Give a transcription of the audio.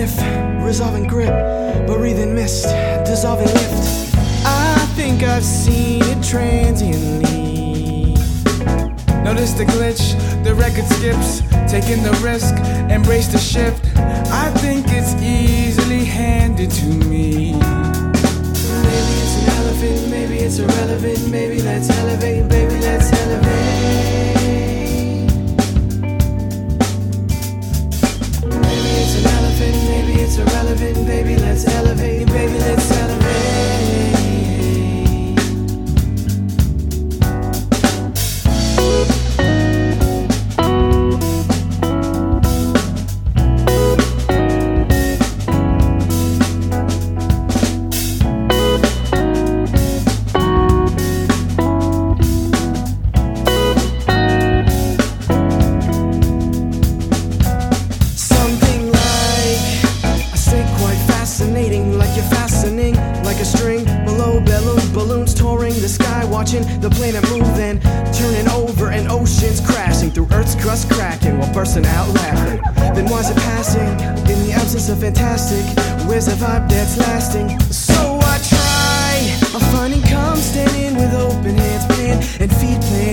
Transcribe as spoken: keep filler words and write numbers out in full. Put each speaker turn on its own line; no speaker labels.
lift, resolving grip, but breathing mist, dissolving lift. I think I've seen it transiently. Notice the glitch, the record skips, taking the risk, embrace the shift. I think it's easily handed to me. Maybe it's an elephant, maybe it's irrelevant. Maybe let's elevate, baby, let's elevate. Maybe it's an elephant, maybe it's irrelevant. Baby, let's elevate, baby, let's elevate. Like you're fastening, like a string below balloons, balloons touring the sky, watching the planet move, then turning over and oceans crashing through Earth's crust cracking while bursting out laughing. Then why's it passing in the absence of fantastic? Where's the vibe that's lasting? So I try, I find and come standing with open hands, pen and feet, plan